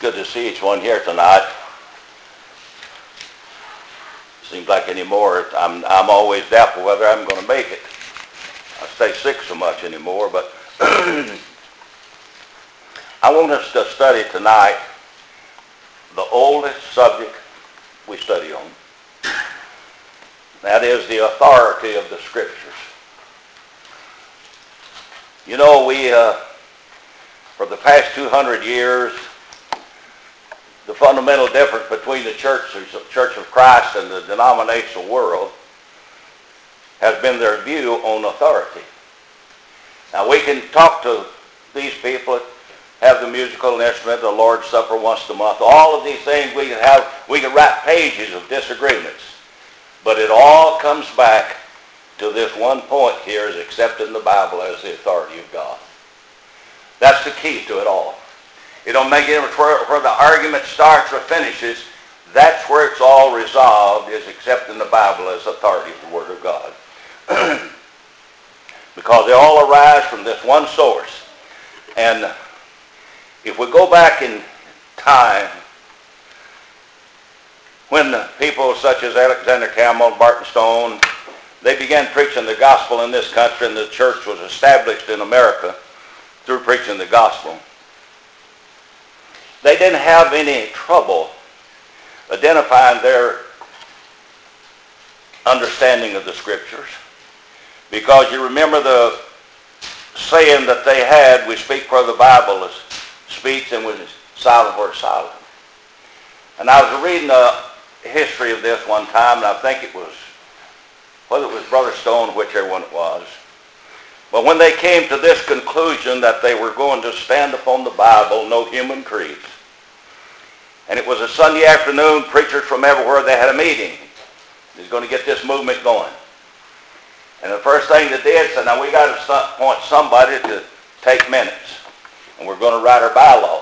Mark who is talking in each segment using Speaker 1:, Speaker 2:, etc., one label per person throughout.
Speaker 1: good to see each one here tonight. Seems like anymore, I'm always doubtful whether I'm going to make it. I stay sick so much anymore, but I want us to study tonight the oldest subject we study on. That is the authority of the Scriptures. You know, we, for the past 200 years, the fundamental difference between the Church of Christ and the denominational world has been their view on authority. Now, we can talk to these people, have the musical instrument, the Lord's Supper once a month, all of these things we can write pages of disagreements. But it all comes back to this one point here, is accepting the Bible as the authority of God. That's the key to it all. It don't make it where the argument starts or finishes. That's where it's all resolved, is accepting the Bible as authority of the Word of God. Because they all arise from this one source. And if we go back in time, when people such as Alexander Campbell, Barton Stone, they began preaching the gospel in this country, and the church was established in America through preaching the gospel. They didn't have any trouble identifying their understanding of the Scriptures, because you remember the saying that they had, we speak where the Bible speaks and when it's silent where it's silent. And I was reading a history of this one time, and I think it was, whether it was Brother Stone, whichever one it was, but when they came to this conclusion that they were going to stand upon the Bible, no human creeds, and it was a Sunday afternoon, preachers from everywhere, they had a meeting. They was going to get this movement going. And the first thing they did said, now we got to appoint somebody to take minutes, and we're going to write our bylaws.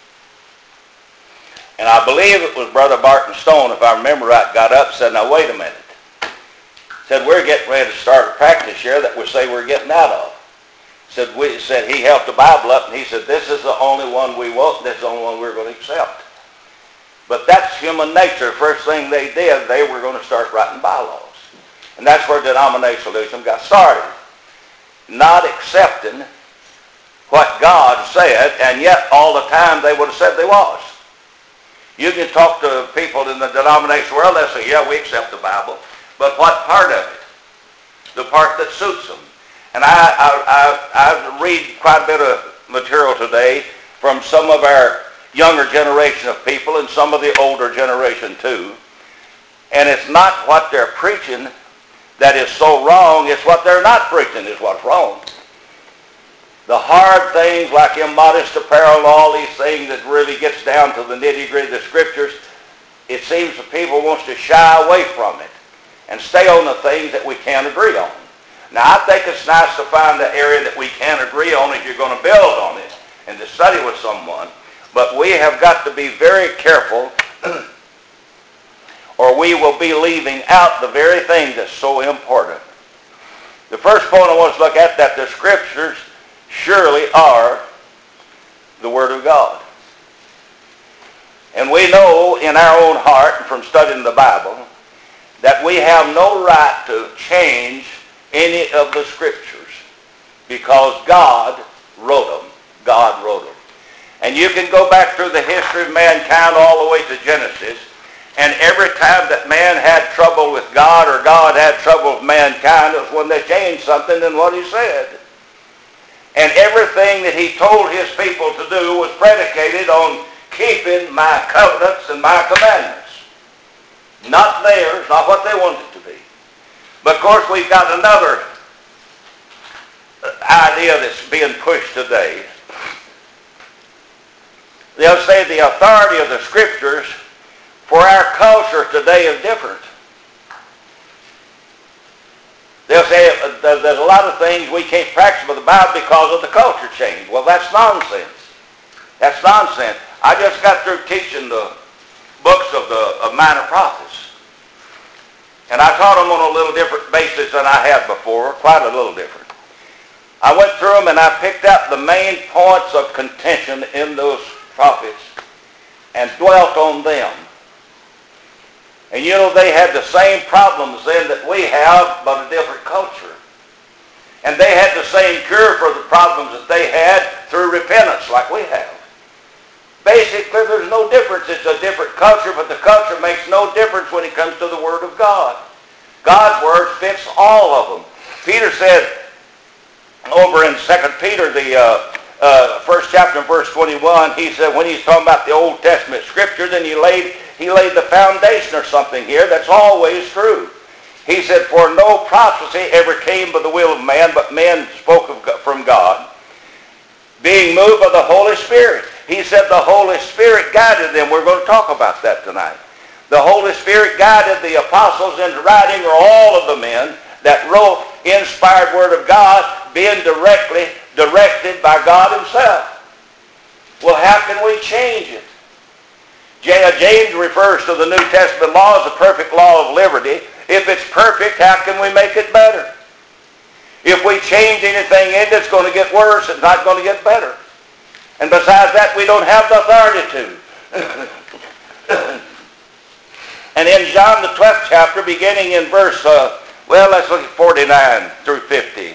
Speaker 1: And I believe it was Brother Barton Stone, if I remember right, got up and said, now wait a minute. Said, we're getting ready to start a practice here that we say we're getting out of. Said he held the Bible up and he said, this is the only one we want, this is the only one we're going to accept. But that's human nature. The first thing they did, they were going to start writing bylaws. And that's where denominationalism got started. Not accepting what God said, and yet all the time they would have said they was. You can talk to people in the denominational world, they'll say, yeah, we accept the Bible. But what part of it? The part that suits them. And I read quite a bit of material today from some of our younger generation of people and some of the older generation too. And it's not what they're preaching that is so wrong, it's what they're not preaching is what's wrong. The hard things like immodest apparel and all these things that really gets down to the nitty-gritty of the Scriptures, it seems that people wants to shy away from it and stay on the things that we can't agree on. Now, I think it's nice to find the area that we can agree on if you're going to build on it and to study with someone. But we have got to be very careful or we will be leaving out the very thing that's so important. The first point I want to look at, that the Scriptures surely are the Word of God. And we know in our own heart from studying the Bible that we have no right to change any of the Scriptures because God wrote them. God wrote them. And you can go back through the history of mankind all the way to Genesis, and every time that man had trouble with God or God had trouble with mankind, it was when they changed something in what he said. And everything that he told his people to do was predicated on keeping my covenants and my commandments. Not theirs, not what they wanted it to be. But of course we've got another idea that's being pushed today. They'll say the authority of the Scriptures for our culture today is different. They'll say there's a lot of things we can't practice with the Bible because of the culture change. Well, that's nonsense. That's nonsense. I just got through teaching the books of the minor prophets. And I taught them on a little different basis than I had before, quite a little different. I went through them and I picked out the main points of contention in those prophets and dwelt on them. And you know, they had the same problems then that we have, but a different culture. And they had the same cure for the problems that they had through repentance like we have. Basically, there's no difference. It's a different culture, but the culture makes no difference when it comes to the Word of God. God's Word fits all of them. Peter said over in 2 Peter, the first chapter, verse 21, he said when he's talking about the Old Testament Scripture, then he laid the foundation or something here that's always true. He said, for no prophecy ever came by the will of man, but men spoke from God, being moved by the Holy Spirit. He said the Holy Spirit guided them. We're going to talk about that tonight. The Holy Spirit guided the apostles into writing, or all of the men that wrote inspired Word of God, being directed by God Himself. Well, how can we change it? James refers to the New Testament law as a perfect law of liberty. If it's perfect, how can we make it better? If we change anything in it, it's going to get worse. It's not going to get better. And besides that, we don't have the authority to. And in John the 12th chapter, beginning in verse, let's look at 49 through 50.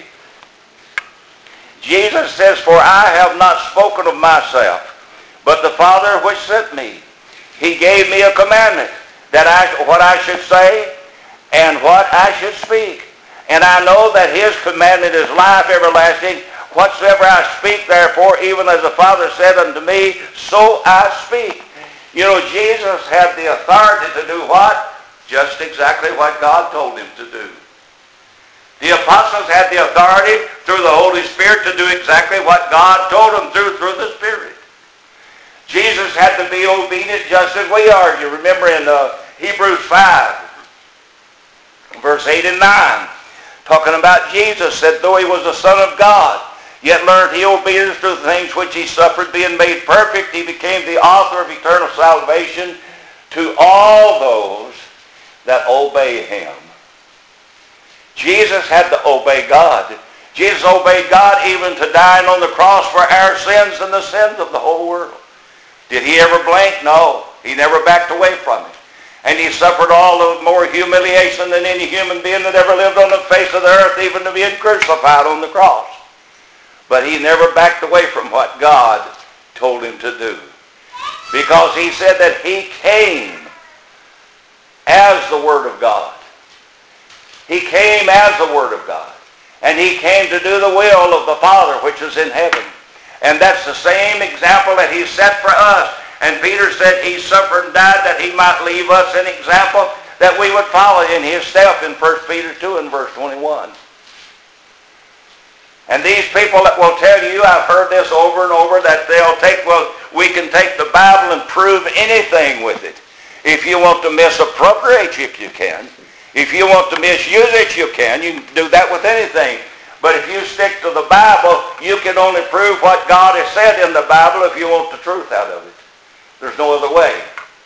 Speaker 1: Jesus says, for I have not spoken of myself, but the Father which sent me. He gave me a commandment, that what I should say and what I should speak. And I know that His commandment is life everlasting. Whatsoever I speak, therefore, even as the Father said unto me, so I speak. You know, Jesus had the authority to do what? Just exactly what God told Him to do. The apostles had the authority through the Holy Spirit to do exactly what God told them through the Spirit. Jesus had to be obedient just as we are. You remember in Hebrews 5, verse 8 and 9, talking about Jesus, said, though He was the Son of God, yet learned He obedience to the things which He suffered, being made perfect, He became the author of eternal salvation to all those that obey Him. Jesus had to obey God. Jesus obeyed God even to dying on the cross for our sins and the sins of the whole world. Did He ever blink? No. He never backed away from it. And He suffered all the more humiliation than any human being that ever lived on the face of the earth, even to being crucified on the cross. But He never backed away from what God told Him to do. Because He said that He came as the Word of God. He came as the Word of God. And He came to do the will of the Father which is in heaven. And that's the same example that He set for us. And Peter said He suffered and died that He might leave us an example that we would follow in His step in 1 Peter 2 and verse 21. And these people that will tell you, I've heard this over and over, that we can take the Bible and prove anything with it. If you want to misappropriate it, you can. If you want to misuse it, you can. You can do that with anything. But if you stick to the Bible, you can only prove what God has said in the Bible if you want the truth out of it. There's no other way.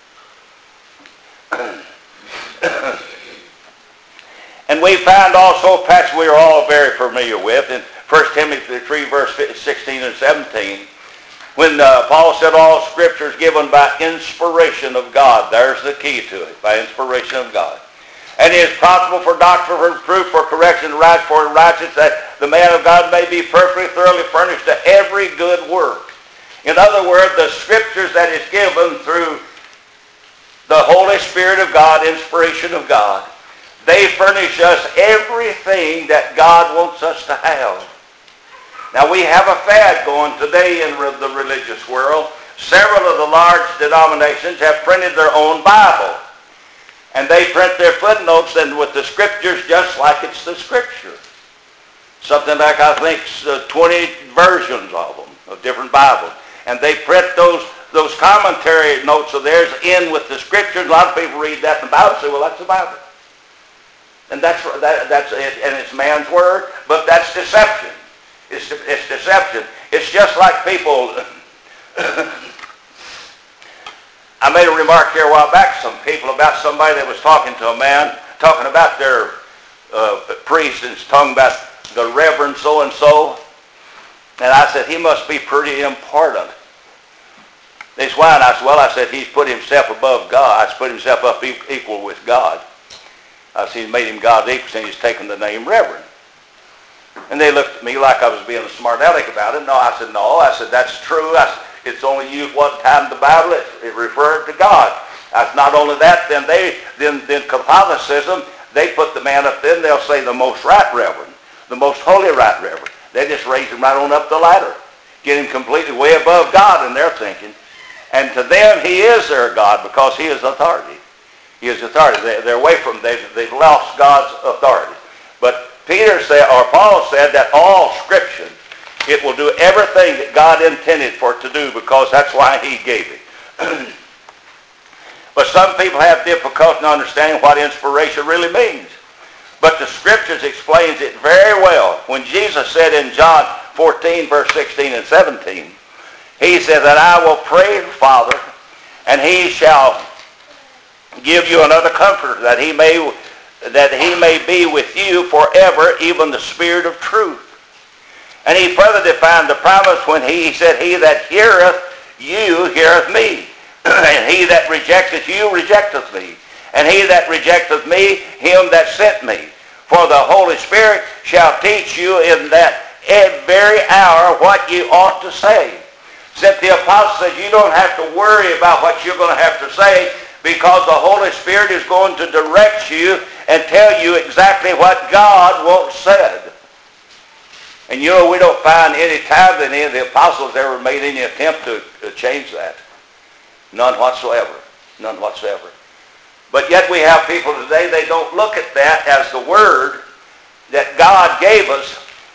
Speaker 1: And we find also a passage we are all very familiar with in 1 Timothy 3, verse 16 and 17, when Paul said all Scripture is given by inspiration of God. There's the key to it, by inspiration of God. And it is profitable for doctrine, for reproof, for correction, for righteousness, that the man of God may be perfectly, thoroughly furnished to every good work. In other words, the Scriptures that is given through the Holy Spirit of God, inspiration of God, they furnish us everything that God wants us to have. Now we have a fad going today in the religious world. Several of the large denominations have printed their own Bible. And they print their footnotes and with the Scriptures just like it's the Scripture. Something like, I think, 20 versions of them, of different Bibles. And they print those commentary notes of theirs in with the Scriptures. A lot of people read that in the Bible and say, well, that's the Bible. And that's it, and it's man's word, but that's deception. It's deception. It's just like people... I made a remark here a while back to some people about somebody that was talking to a man, talking about their priest, and talking about the Reverend so-and-so. And I said, he must be pretty important. This why? And I said, well, I said, he's put himself above God. He's put himself up equal with God. I said, he's made him God's equal, and he's taken the name Reverend. And they looked at me like I was being a smart aleck about it. No, I said, no. I said, that's true. I said, it's only used one time in the Bible. It referred to God. I said, not only that, then Catholicism, they put the man up there, and they'll say the most right reverend, the most holy right reverend. They just raise him right on up the ladder, get him completely way above God in their thinking. And to them, he is their God because he is authority. He is authority. They're away from, they've lost God's authority. But Peter said, or Paul said that all Scripture, it will do everything that God intended for it to do because that's why he gave it. But some people have difficulty in understanding what inspiration really means. But the Scriptures explains it very well. When Jesus said in John 14, verse 16 and 17, he said that I will pray the Father, and he shall give you another comforter, that he may be with you forever, even the Spirit of truth. And he further defined the promise when he said, he that heareth you heareth me, and he that rejecteth you rejecteth me, and he that rejecteth me, him that sent me. For the Holy Spirit shall teach you in that very hour what you ought to say. Except the apostle says you don't have to worry about what you're going to have to say, because the Holy Spirit is going to direct you and tell you exactly what God wants said. And you know, we don't find any time that any of the apostles ever made any attempt to change that. None whatsoever. None whatsoever. But yet we have people today, they don't look at that as the word that God gave us.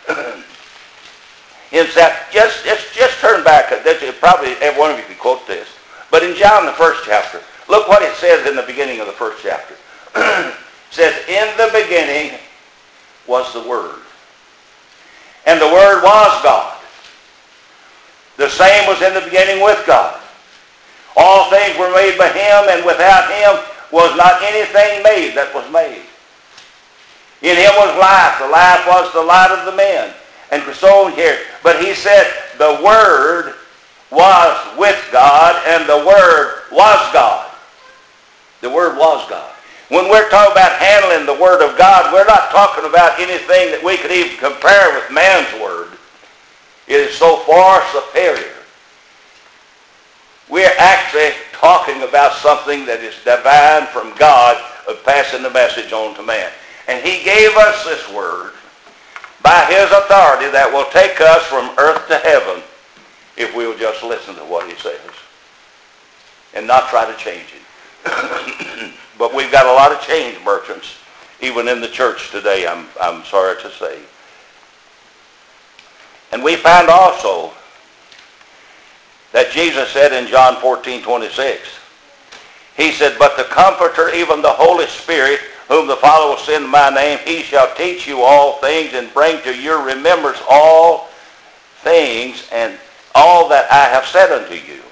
Speaker 1: Just turn back. Probably every one of you can quote this. But in John, the first chapter, look what it says in the beginning of the first chapter. It says, in the beginning was the Word. And the Word was God. The same was in the beginning with God. All things were made by him, and without him was not anything made that was made. In him was life. The life was the light of the men. And so here. But he said the Word was with God, and the Word was God. The Word was God. When we're talking about handling the Word of God, we're not talking about anything that we could even compare with man's Word. It is so far superior. We're actually talking about something that is divine from God of passing the message on to man. And he gave us this Word by his authority that will take us from earth to heaven if we will just listen to what he says and not try to change it. But we've got a lot of change merchants, even in the church today, I'm sorry to say. And we find also that Jesus said in John 14:26, he said, but the Comforter, even the Holy Spirit, whom the Father will send in my name, he shall teach you all things and bring to your remembrance all things and all that I have said unto you.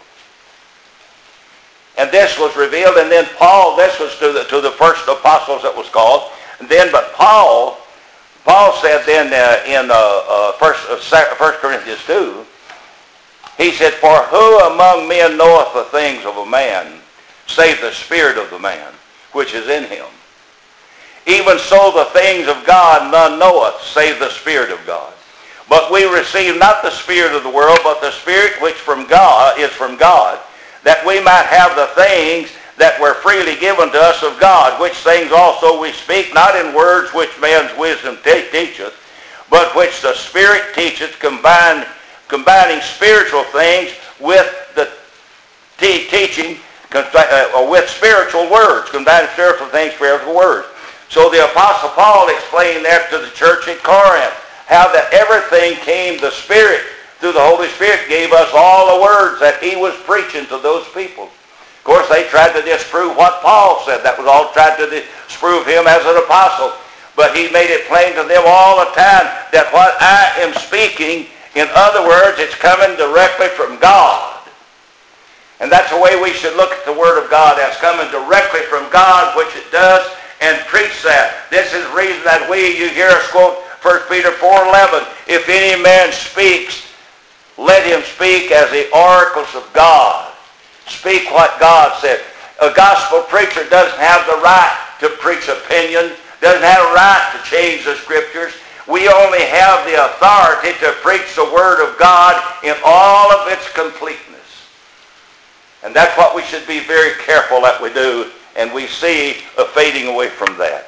Speaker 1: And this was revealed, and then Paul, this was to the first apostles that was called. And then, but Paul said then in 1 Corinthians 2, he said, for who among men knoweth the things of a man, save the spirit of the man, which is in him? Even so the things of God none knoweth, save the Spirit of God. But we receive not the spirit of the world, but the Spirit which from God is from God, that we might have the things that were freely given to us of God, which things also we speak, not in words which man's wisdom teacheth, but which the Spirit teacheth, combining spiritual things with the teaching, or with spiritual words, combining spiritual things, spiritual words. So the Apostle Paul explained that to the church at Corinth, how that everything came, the Spirit, through the Holy Spirit, gave us all the words that he was preaching to those people. Of course, they tried to disprove what Paul said. That was all tried to disprove him as an apostle. But he made it plain to them all the time that what I am speaking, in other words, it's coming directly from God. And that's the way we should look at the Word of God, as coming directly from God, which it does, and preach that. This is the reason that you hear us quote 1 Peter 4:11, if any man speaks, let him speak as the oracles of God. speak what God said. A gospel preacher doesn't have the right to preach opinion, doesn't have a right to change the scriptures. We only have the authority to preach the Word of God in all of its completeness. And that's what we should be very careful that we do, and we see a fading away from that.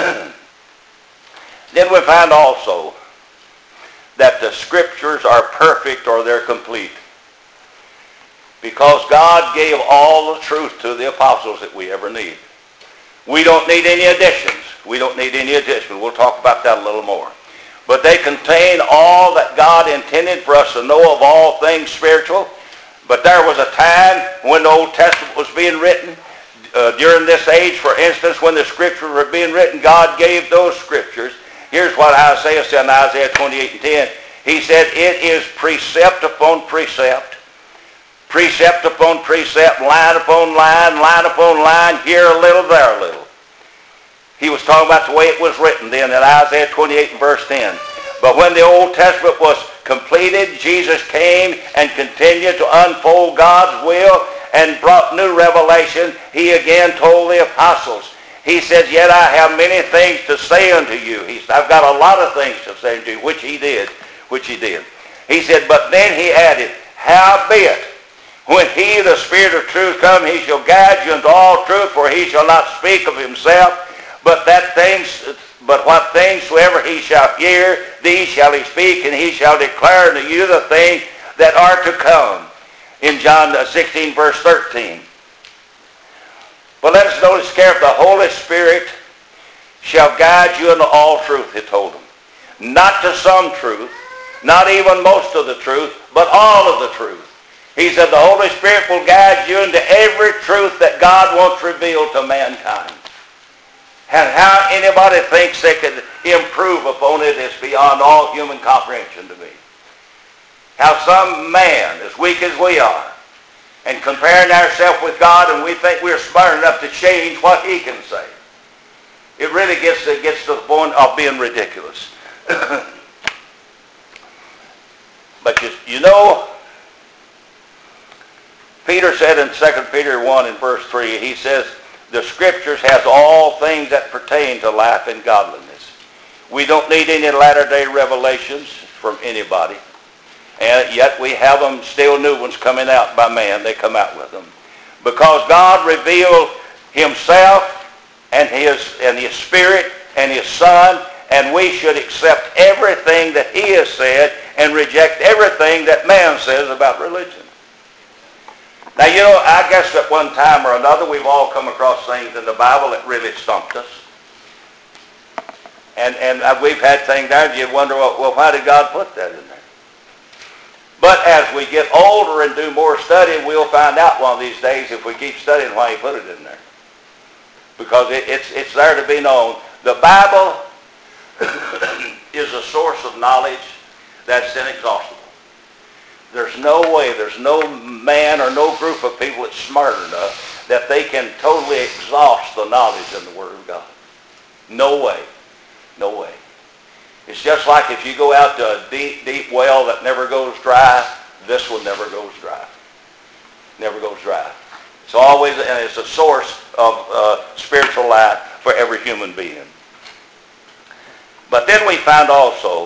Speaker 1: Then we find also that the scriptures are perfect or they're complete, because God gave all the truth to the apostles that we ever need. We don't need any additions. We don't need any additions. We'll talk about that a little more. But they contain all that God intended for us to know of all things spiritual. But there was a time when the Old Testament was being written. During this age, for instance, when the scriptures were being written, God gave those scriptures. Here's what Isaiah said in Isaiah 28:10. He said, it is precept upon precept, precept upon precept, line upon line, line upon line, here a little, there a little. He was talking about the way it was written then in Isaiah 28 and verse 10. But when the Old Testament was completed, Jesus came and continued to unfold God's will and brought new revelation. He again told the apostles, he said, yet I have many things to say unto you. He said, I've got a lot of things to say unto you, which he did. He said, but then he added, howbeit, when he, the Spirit of truth, come, he shall guide you into all truth, for he shall not speak of himself, but what things soever he shall hear, these shall he speak, and he shall declare unto you the things that are to come. In John 16, verse 13. But let us notice carefully, the Holy Spirit shall guide you into all truth, he told them. Not to some truth, not even most of the truth, but all of the truth. He said the Holy Spirit will guide you into every truth that God wants revealed to mankind. And how anybody thinks they could improve upon it is beyond all human comprehension to me. How some man, as weak as we are, and comparing ourselves with God, and we think we're smart enough to change what he can say. It really gets to the point of being ridiculous. But you know, Peter said in 2 Peter 1 in verse 3, he says, the scriptures has all things that pertain to life and godliness. We don't need any latter-day revelations from anybody. And yet we have them, still new ones coming out by man. They come out with them. Because God revealed himself and his Spirit and his Son, and we should accept everything that he has said and reject everything that man says about religion. Now, you know, I guess at one time or another we've all come across things in the Bible that really stumped us. And we've had things there and you wonder, well, why did God put that in there? But as we get older and do more studying, we'll find out one of these days, if we keep studying, why he put it in there. Because it's there to be known. The Bible is a source of knowledge that's inexhaustible. There's no way, there's no man or no group of people that's smart enough that they can totally exhaust the knowledge in the Word of God. No way. No way. It's just like if you go out to a deep, deep well that never goes dry, this one never goes dry. Never goes dry. It's always, and it's a source of spiritual light for every human being. But then we find also,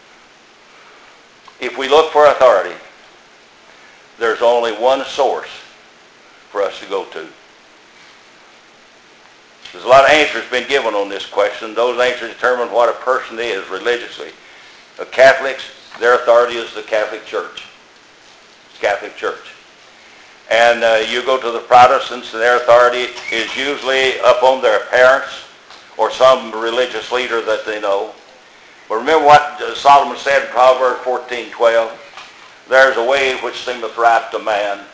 Speaker 1: if we look for authority, there's only one source for us to go to. There's a lot of answers been given on this question. Those answers determine what a person is religiously. The Catholics, their authority is the Catholic Church. It's Catholic Church. And you go to the Protestants, and their authority is usually up on their parents or some religious leader that they know. But remember what Solomon said in Proverbs 14:12. There's a way which seemeth right to man,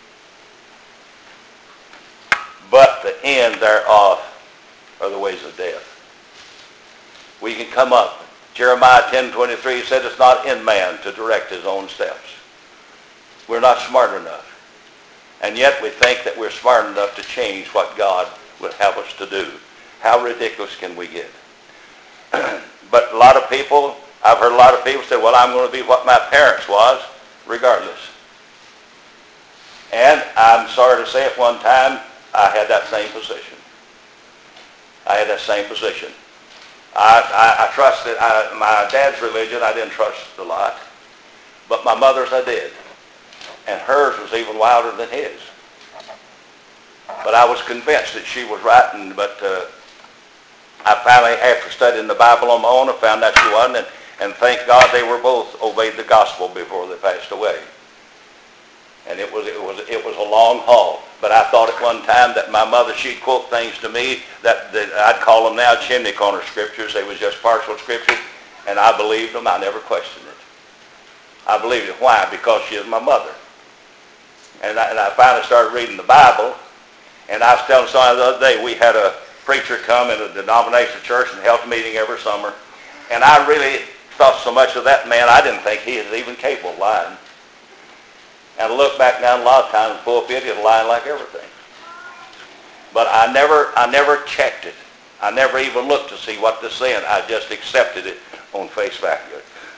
Speaker 1: but the end thereof are the ways of death. We can come up. Jeremiah 10:23 said it's not in man to direct his own steps. We're not smart enough. And yet we think that we're smart enough to change what God would have us to do. How ridiculous can we get? But a lot of people, I've heard a lot of people say, well, I'm going to be what my parents was, regardless. And I'm sorry to say at one time, I had that same position. I had that same position. I trusted, my dad's religion I didn't trust a lot, but my mother's I did. And hers was even wilder than his. But I was convinced that she was right, but I finally, after studying the Bible on my own, I found that she wasn't, and thank God they were both obeyed the gospel before they passed away. And it was a long haul. But I thought at one time that my mother, she'd quote things to me that I'd call them now chimney corner scriptures. They was just partial scriptures, and I believed them. I never questioned it. I believed it. Why? Because she is my mother. And I finally started reading the Bible, and I was telling somebody the other day, we had a preacher come in a denominational church and held a meeting every summer, and I really thought so much of that man, I didn't think he was even capable of lying. And I look back now, a lot of times in the pulpit, he's lying like everything. But I never checked it. I never even looked to see what this said. I just accepted it on face value.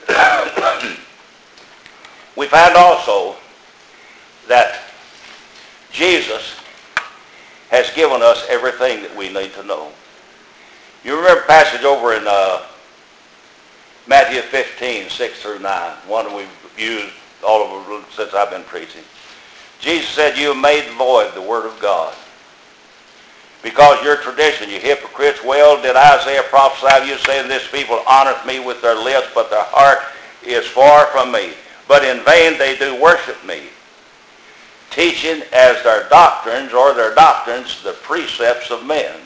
Speaker 1: We found also that Jesus has given us everything that we need to know. You remember a passage over in Matthew 15, 6 through 9, one we've used all over since I've been preaching. Jesus said, you have made void the word of God. Because your tradition, you hypocrites, well did Isaiah prophesy of you, saying, this people honoreth me with their lips, but their heart is far from me. But in vain they do worship me, teaching as their doctrines the precepts of men.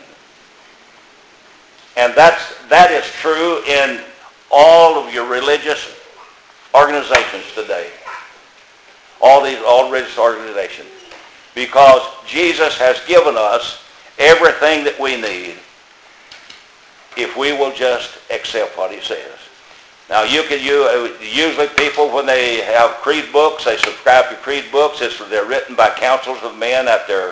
Speaker 1: And that is true in all of your religious organizations today. All religious organizations. Because Jesus has given us everything that we need if we will just accept what he says. Now usually people, when they have creed books, they subscribe to creed books. They're written by councils of men at their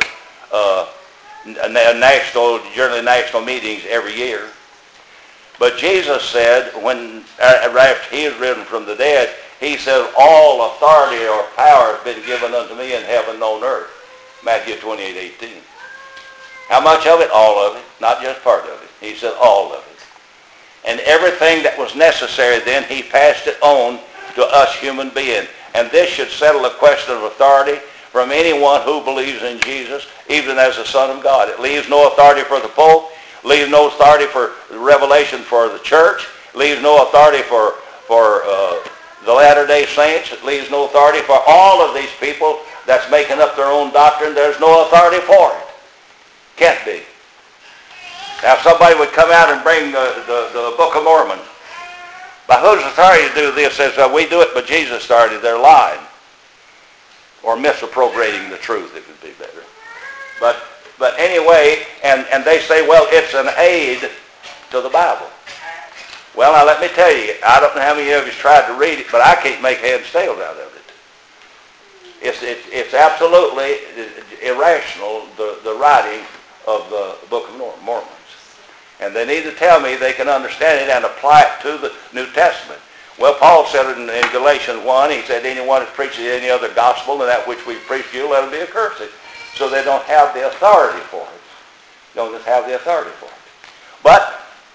Speaker 1: generally national meetings every year. But Jesus said, when after he was risen from the dead, he said, all authority or power has been given unto me in heaven and on earth. Matthew 28:18. How much of it? All of it. Not just part of it. He said all of it. And everything that was necessary then, he passed it on to us human beings. And this should settle the question of authority from anyone who believes in Jesus, even as the Son of God. It leaves no authority for the Pope, leaves no authority for revelation for the church, leaves no authority for the Latter-day Saints. It leaves no authority for all of these people that's making up their own doctrine. There's no authority for it. Can't be. Now if somebody would come out and bring the Book of Mormon, by whose authority to do this? Says, we do it by Jesus' authority. They're lying. Or misappropriating the truth, it would be better. But anyway, and they say, well, it's an aid to the Bible. Well, now let me tell you, I don't know how many of you tried to read it, but I can't make heads and tails out of it. It's absolutely irrational, the writing of the Book of Mormons. And they need to tell me they can understand it and apply it to the New Testament. Well, Paul said in Galatians 1, he said, anyone that preaches any other gospel than that which we preach to you, let him be accursed. So they don't have the authority for it. They don't just have the authority for it. But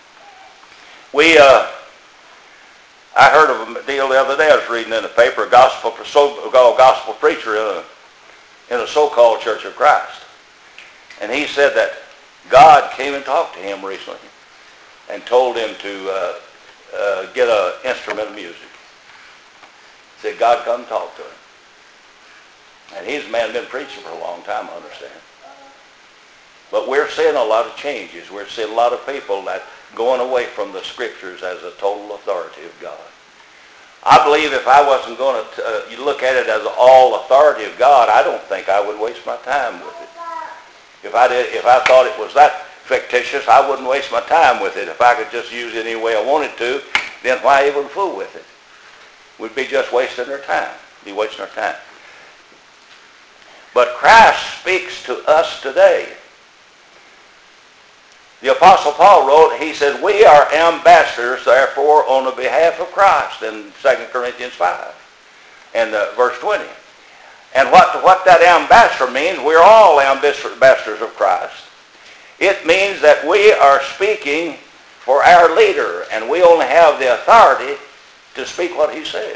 Speaker 1: I heard of a deal the other day. I was reading in the paper, a gospel preacher in a so-called Church of Christ. And he said that God came and talked to him recently and told him to get an instrument of music. He said God come and talk to him. And he's a man who's been preaching for a long time, I understand. But we're seeing a lot of changes. We're seeing a lot of people that going away from the Scriptures as a total authority of God. I believe if I wasn't going to look at it as all authority of God, I don't think I would waste my time with it. If I thought it was that fictitious, I wouldn't waste my time with it. If I could just use it any way I wanted to, then why even fool with it? We'd be just wasting our time. Be wasting our time. But Christ speaks to us today. The Apostle Paul wrote, he said, we are ambassadors, therefore, on the behalf of Christ in 2 Corinthians 5 and verse 20. And what that ambassador means, we're all ambassadors of Christ. It means that we are speaking for our leader, and we only have the authority to speak what he says.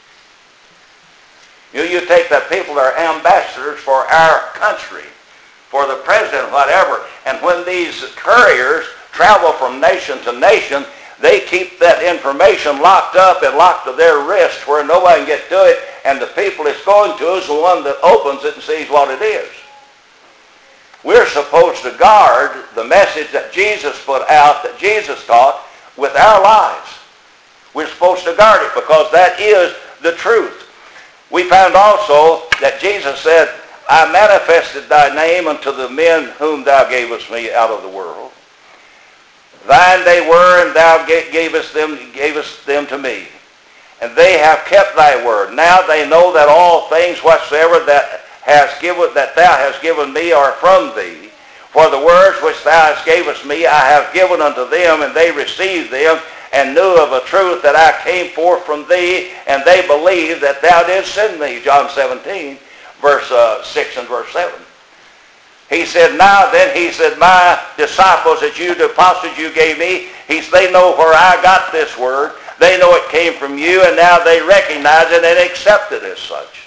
Speaker 1: You take the people that are ambassadors for our country, for the president, whatever, and when these couriers travel from nation to nation, they keep that information locked up and locked to their wrist where nobody can get to it, and the people it's going to is the one that opens it and sees what it is. We're supposed to guard the message that Jesus put out, that Jesus taught, with our lives. We're supposed to guard it because that is the truth. We found also that Jesus said, I manifested thy name unto the men whom thou gavest me out of the world. Thine they were, and thou gavest them to me. And they have kept thy word. Now they know that all things whatsoever that thou hast given me are from thee. For the words which thou hast gavest me I have given unto them, and they received them, and knew of a truth that I came forth from thee, and they believed that thou didst send me. John 17, verse 6 and verse 7. He said, now then, he said, my disciples that you, the apostles you gave me, they know where I got this word. They know it came from you, and now they recognize it and accept it as such.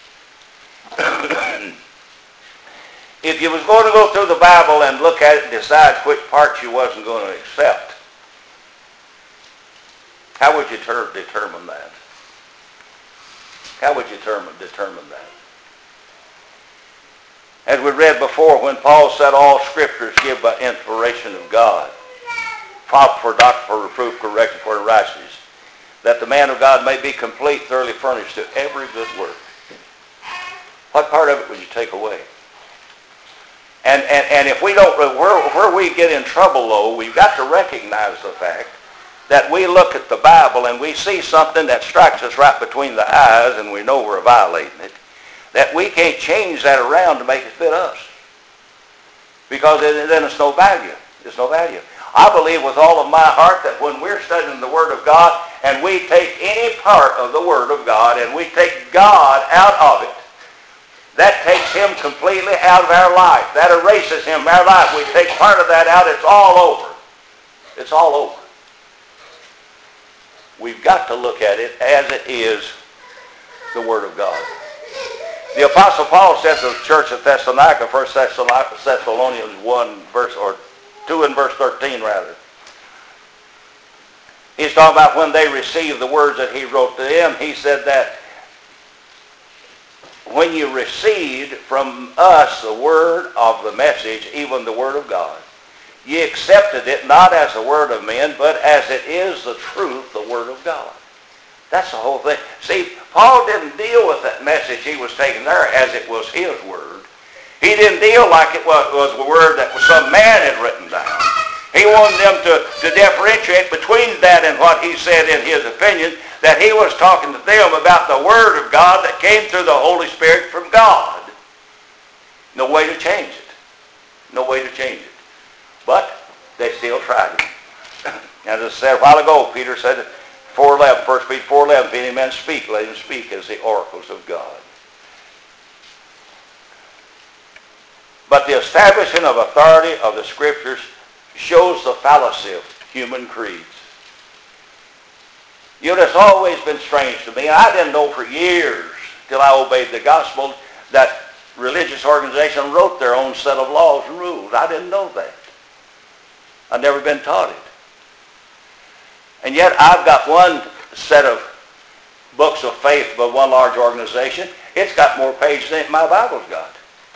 Speaker 1: If you was going to go through the Bible and look at it and decide which parts you wasn't going to accept, how would you determine that? How would you determine that? As we read before, when Paul said all scriptures give by inspiration of God, proper for doctrine, for reproof, correction, for righteousness, that the man of God may be complete, thoroughly furnished to every good work. What part of it would you take away? And if we don't, where we get in trouble though, we've got to recognize the fact that we look at the Bible and we see something that strikes us right between the eyes and we know we're violating it, that we can't change that around to make it fit us. Because then it's no value. It's no value. I believe with all of my heart that when we're studying the Word of God and we take any part of the Word of God and we take God out of it, that takes him completely out of our life. That erases him from our life. We take part of that out, it's all over. It's all over. We've got to look at it as it is the Word of God. The Apostle Paul said to the church at Thessalonica, 1 Thessalonians 1 verse, or 2 and verse 13 rather. He's talking about when they received the words that he wrote to them. He said that when you received from us the word of the message, even the word of God, ye accepted it not as the word of men, but as it is the truth, the word of God. That's the whole thing. See, Paul didn't deal with that message he was taking there as it was his word. He didn't deal like it was the word that some man had written down. He wanted them to differentiate between that and what he said in his opinion, that he was talking to them about the Word of God that came through the Holy Spirit from God. No way to change it. No way to change it. But they still tried it. As I said a while ago, Peter said, 4:11, 1 Peter 4:11, if any man speak, let him speak as the oracles of God. But the establishment of authority of the Scriptures shows the fallacy of human creeds. You know, it's always been strange to me. I didn't know for years, till I obeyed the gospel, that religious organizations wrote their own set of laws and rules. I didn't know that. I'd never been taught it. And yet I've got one set of books of faith by one large organization. It's got more pages than my Bible's got.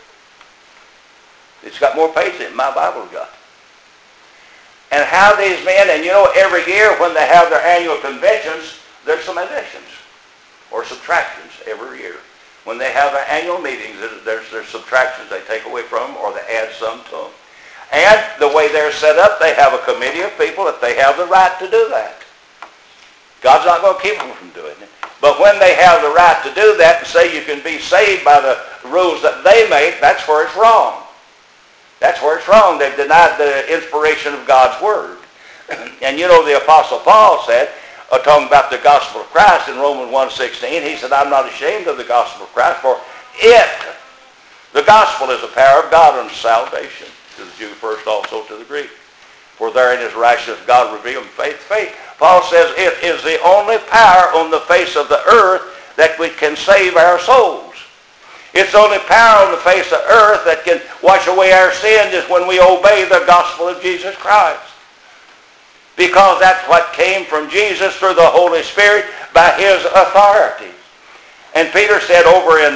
Speaker 1: It's got more pages than my Bible's got. And how these men, and you know, every year when they have their annual conventions, there's some additions or subtractions every year. When they have their annual meetings, there's subtractions they take away from them or they add some to them. And the way they're set up, they have a committee of people that they have the right to do that. God's not going to keep them from doing it. But when they have the right to do that and say you can be saved by the rules that they make, that's where it's wrong. That's where it's wrong. They've denied the inspiration of God's Word. And you know the Apostle Paul said, talking about the gospel of Christ in Romans 1:16, he said, I'm not ashamed of the gospel of Christ, for The gospel is the power of God unto salvation, to the Jew first, also to the Greek. For therein is righteousness of God revealed in faith. Faith, Paul says, it is the only power on the face of the earth that we can save our souls. It's the only power on the face of the earth that can wash away our sins is when we obey the gospel of Jesus Christ. Because that's what came from Jesus through the Holy Spirit by his authority. And Peter said over in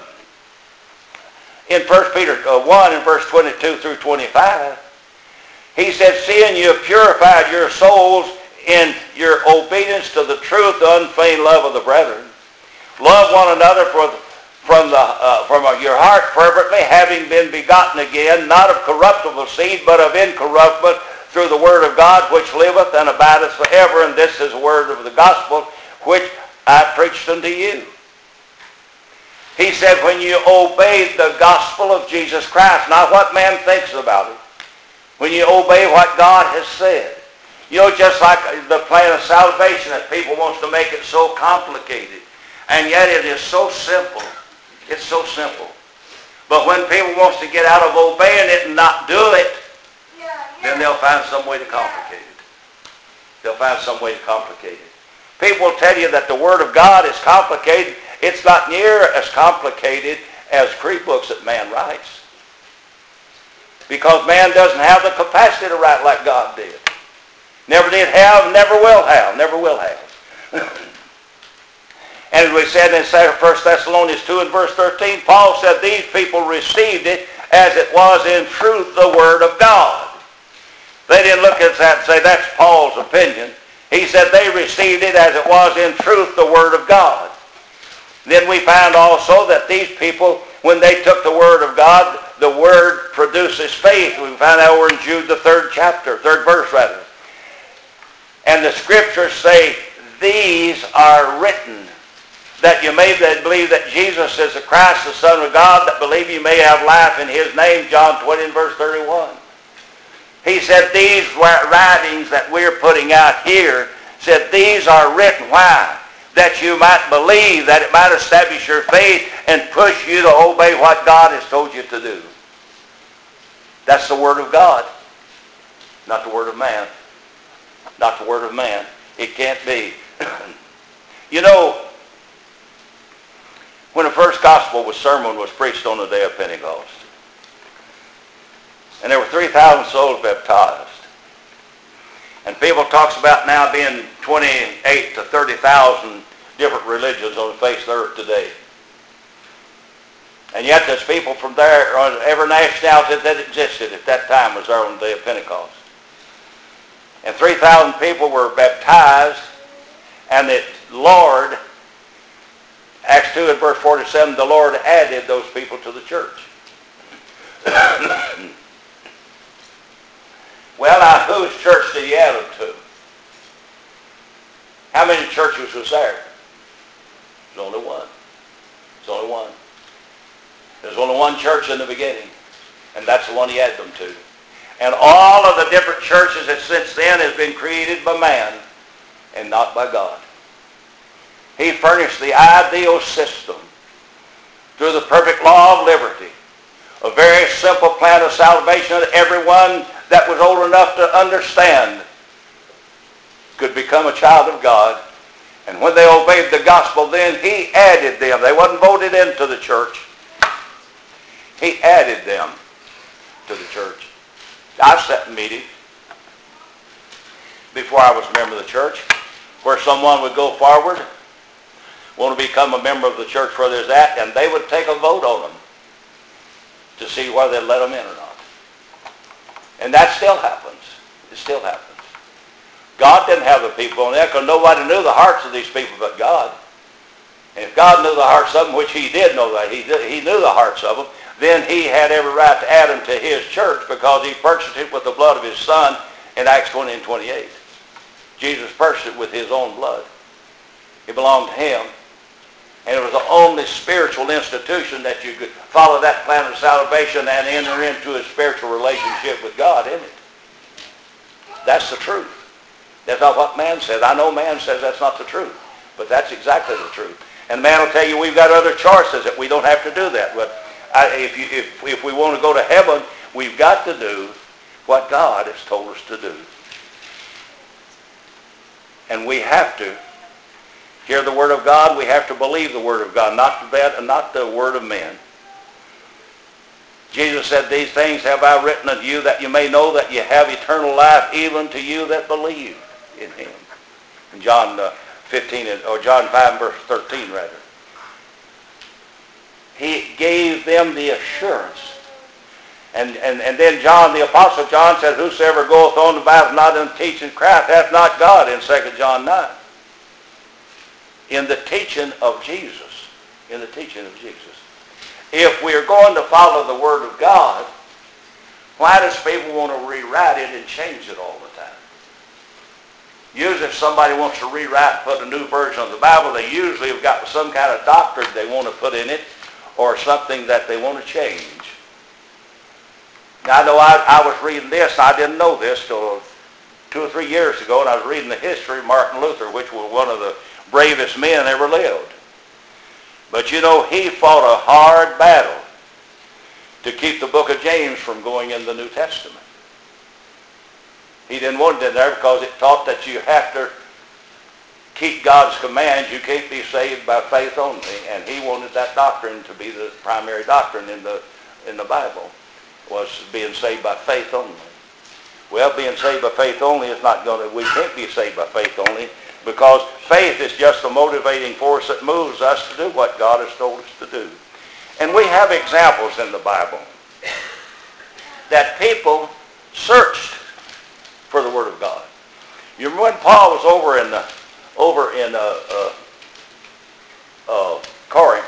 Speaker 1: 1 Peter 1 in verse 22 through 25, he said, seeing you have purified your souls in your obedience to the truth, the unfeigned love of the brethren, love one another from your heart fervently, having been begotten again, not of corruptible seed, but of incorruptible, through the word of God, which liveth and abideth forever. And this is the word of the gospel, which I preached unto you. He said, when you obey the gospel of Jesus Christ, not what man thinks about it, when you obey what God has said. You know, just like the plan of salvation, that people wants to make it so complicated. And yet it is so simple. It's so simple. But when people wants to get out of obeying it and not do it, then they'll find some way to complicate it. They'll find some way to complicate it. People will tell you that the Word of God is complicated. It's not near as complicated as creed books that man writes. Because man doesn't have the capacity to write like God did. Never did have, never will have, never will have. And as we said in 1 Thessalonians 2 and verse 13, Paul said these people received it as it was in truth the Word of God. They didn't look at that and say, that's Paul's opinion. He said they received it as it was in truth the Word of God. Then we found also that these people, when they took the Word of God, the Word produces faith. We found that over in Jude, the 3rd verse rather. And the Scriptures say, these are written, that you may believe that Jesus is the Christ, the Son of God, that believe you may have life in his name, John 20 and verse 31. He said these writings that we're putting out here, said these are written. Why? That you might believe, that it might establish your faith and push you to obey what God has told you to do. That's the Word of God, not the Word of man. Not the Word of man. It can't be. You know, when the first gospel sermon was preached on the day of Pentecost, and there were 3,000 souls baptized. And people talks about now being 28 to 30,000 different religions on the face of the earth today. And yet there's people from there, every nationality that existed at that time was there on the day of Pentecost. And 3,000 people were baptized, and the Lord, Acts 2 and verse 47, the Lord added those people to the church. Well, now, whose church did he add them to? How many churches was there? There's only one. There's only one. There's only one church in the beginning, and that's the one he added them to. And all of the different churches that since then has been created by man and not by God. He furnished the ideal system through the perfect law of liberty. A very simple plan of salvation that everyone that was old enough to understand could become a child of God. And when they obeyed the gospel, then he added them. They wasn't voted into the church. He added them to the church. I sat in meetings before I was a member of the church where someone would go forward, want to become a member of the church where they're at, and they would take a vote on them to see whether they'd let them in or not. And that still happens. It still happens. God didn't have the people on there because nobody knew the hearts of these people but God. And if God knew the hearts of them, which he did know that, he knew the hearts of them, then he had every right to add them to his church because he purchased it with the blood of his Son in Acts 20 and 28. Jesus purchased it with his own blood. It belonged to him. And it was the only spiritual institution that you could follow that plan of salvation and enter into a spiritual relationship with God, isn't it? That's the truth. That's not what man says. I know man says that's not the truth, but that's exactly the truth. And the man will tell you we've got other choices, that we don't have to do that. But if we want to go to heaven, we've got to do what God has told us to do. And we have to hear the Word of God. We have to believe the Word of God, not the word of men. Jesus said, these things have I written unto you, that you may know that you have eternal life, even to you that believe in him. In John 5 verse 13 rather. He gave them the assurance. And then John, the Apostle John said, whosoever goeth on the path not in teaching Christ hath not God, in 2 John 9. In the teaching of Jesus. In the teaching of Jesus. If we're going to follow the Word of God, why does people want to rewrite it and change it all the time? Usually if somebody wants to rewrite and put a new version of the Bible, they usually have got some kind of doctrine they want to put in it or something that they want to change. Now I know I was reading this, and I didn't know this till 2 or 3 years ago, and I was reading the history of Martin Luther, which was one of the bravest men ever lived. But you know, he fought a hard battle to keep the book of James from going in the New Testament. He didn't want it in there because it taught that you have to keep God's commands. You can't be saved by faith only. And he wanted that doctrine to be the primary doctrine in the Bible, was being saved by faith only. Well, being saved by faith only is not going to, we can't be saved by faith only, because faith is just the motivating force that moves us to do what God has told us to do. And we have examples in the Bible that people searched for the Word of God. You remember when Paul was over in Corinth,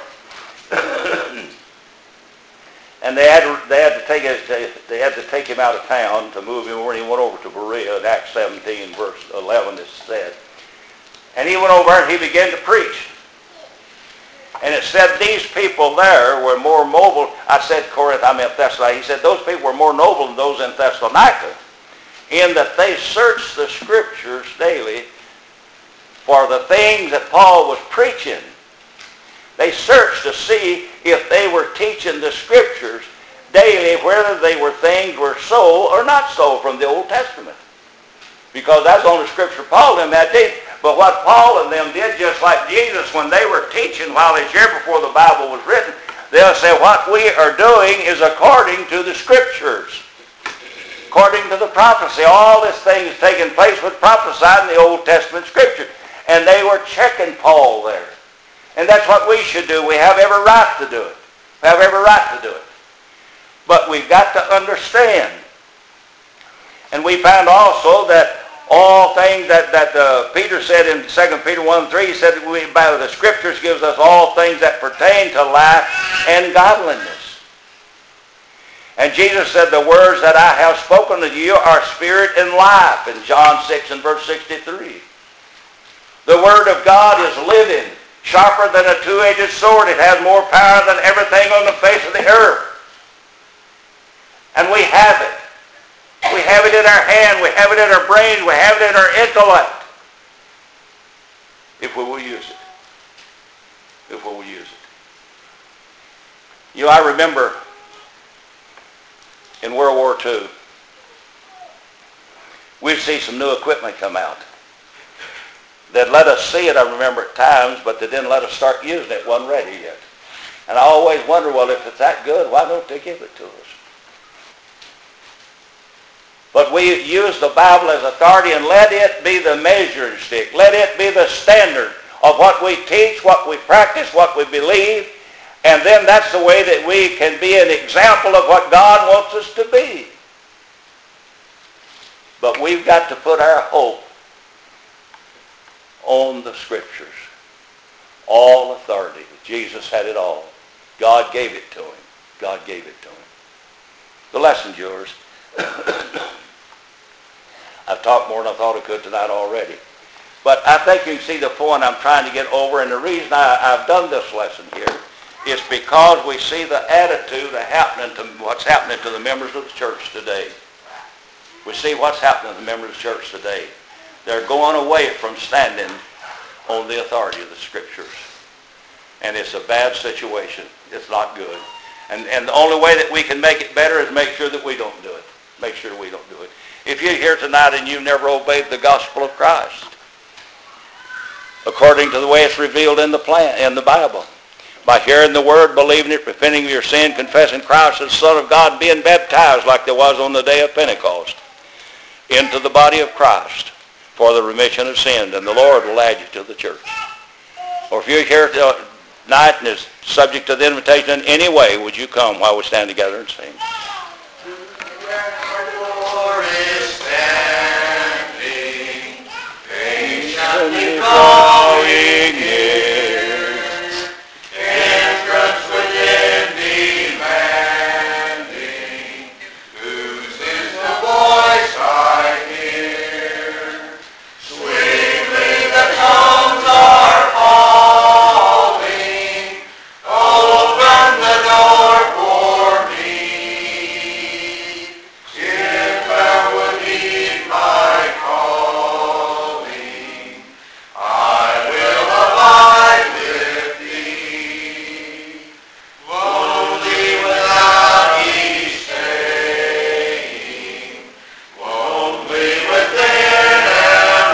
Speaker 1: and they had to take him out of town to move him when he went over to Berea. In Acts 17, verse 11, it said. And he went over and he began to preach. And it said these people there were more mobile. I said Corinth, I meant Thessalonica. He said those people were more noble than those in Thessalonica, in that they searched the Scriptures daily for the things that Paul was preaching. They searched to see if they were teaching the Scriptures daily, whether they were things were so or not so from the Old Testament. Because that's the only Scripture Paul and them had teach. But what Paul and them did, just like Jesus, when they were teaching while he's here before the Bible was written, they'll say what we are doing is according to the Scriptures. According to the prophecy. All this thing is taking place was prophesied in the Old Testament Scripture. And they were checking Paul there. And that's what we should do. We have every right to do it. We have every right to do it. But we've got to understand. And we found also that all things that Peter said in 2 Peter 1:3, he said by the Scriptures gives us all things that pertain to life and godliness. And Jesus said, the words that I have spoken to you are spirit and life, in John 6 and verse 63. The Word of God is living, sharper than a two-edged sword. It has more power than everything on the face of the earth. And we have it. We have it in our hand. We have it in our brains. We have it in our intellect. If we will use it. If we will use it. You know, I remember in World War II, we'd see some new equipment come out. They'd let us see it, I remember, at times, but they didn't let us start using it. It wasn't ready yet. And I always wonder, well, if it's that good, why don't they give it to us? But we use the Bible as authority, and let it be the measuring stick. Let it be the standard of what we teach, what we practice, what we believe. And then that's the way that we can be an example of what God wants us to be. But we've got to put our hope on the Scriptures. All authority. Jesus had it all. God gave it to him. God gave it to him. The lesson's yours. I've talked more than I thought I could tonight already. But I think you can see the point I'm trying to get over, and the reason I've done this lesson here is because we see the attitude of what's happening to the members of the church today. We see what's happening to the members of the church today. They're going away from standing on the authority of the Scriptures. And it's a bad situation. It's not good. And the only way that we can make it better is make sure that we don't do it. Make sure we don't do it. If you're here tonight and you've never obeyed the gospel of Christ, according to the way it's revealed in the Bible, by hearing the word, believing it, repenting of your sin, confessing Christ as the Son of God, being baptized like there was on the day of Pentecost into the body of Christ for the remission of sins, and the Lord will add you to the church. Or if you're here tonight and is subject to the invitation in any way, would you come while we stand together and sing? Patiently drawing near, entrance within demanding, whose is the voice I hear? Sweetly the tones are falling, open the door for me. If thou would heed my calling, I will abide with thee. Lonely without ye staying, lonely within am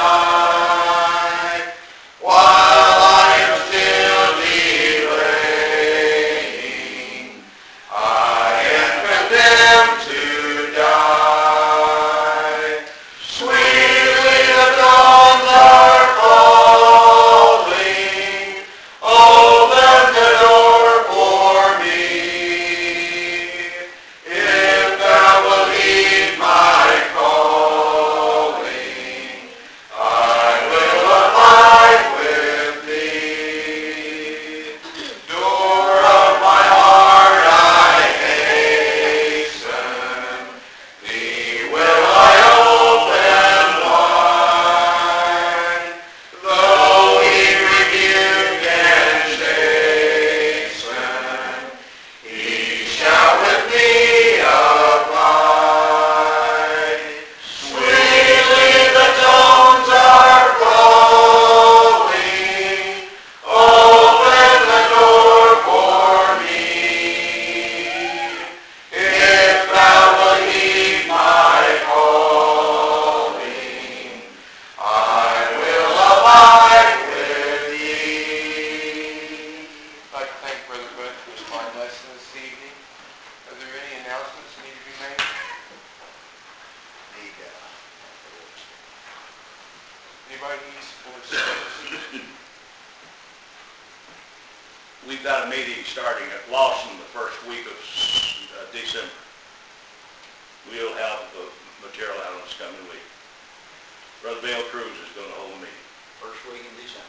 Speaker 1: I, while I am still delaying. I am condemned to die. Sweetly the dawns are falling, open the door for me. If thou wilt heed my calling, I will abide with thee. Door of my heart I hasten, thee will I open wide. Though he rebuke and chasten, he shall with me abide. Sweetly the tones are falling, open the door for me. If thou wilt heed my calling, I will abide with thee.
Speaker 2: I'd like to thank Brother Bud for his fine lesson this evening. Are there any announcements that need to be made? Anybody needs for services?
Speaker 1: We've got a meeting starting at Lawson the first week of December. We'll have the material out on this coming week. Brother Bill Cruz is going to hold a meeting.
Speaker 3: First week in December.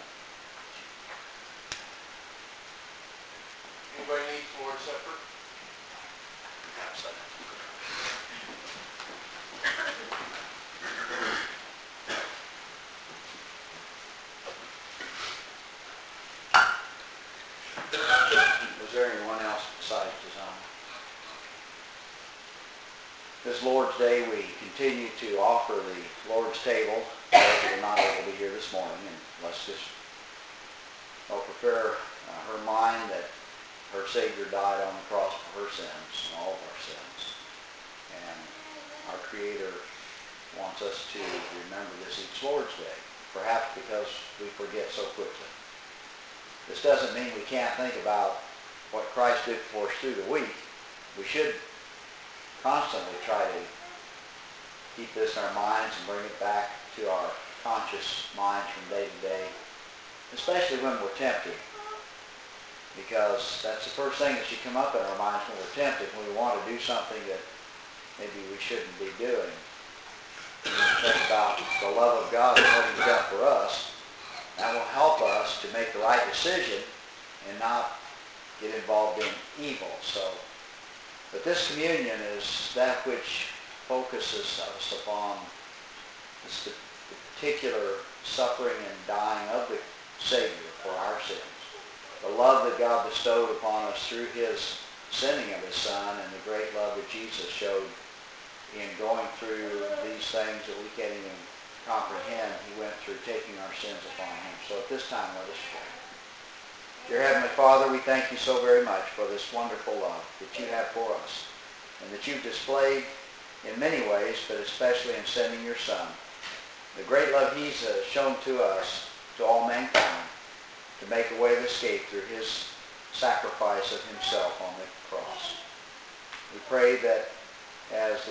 Speaker 2: Anybody need for supper?
Speaker 3: Was there anyone else besides design? This Lord's Day, we continue to offer the Lord's table. Those who are not able to be here this morning, and let's just prepare her mind that her Savior died on the cross for her sins, all of our sins. And our Creator wants us to remember this each Lord's Day, perhaps because we forget so quickly. This doesn't mean we can't think about what Christ did for us through the week. We should constantly try to keep this in our minds and bring it back to our conscious minds from day to day, especially when we're tempted, because that's the first thing that should come up in our minds when we're tempted, when we want to do something that maybe we shouldn't be doing. When we think about the love of God and what He's done for us, that will help us to make the right decision and not get involved in evil. But this communion is that which focuses us upon the particular suffering and dying of the Savior for our sins. The love that God bestowed upon us through His sending of His Son, and the great love that Jesus showed in going through these things that we can't even comprehend. He went through taking our sins upon Him. So at this time, let us pray. Dear Heavenly Father, we thank you so very much for this wonderful love that you have for us and that you've displayed in many ways, but especially in sending your Son. The great love he's shown to us, to all mankind, to make a way of escape through his sacrifice of himself on the cross. We pray that as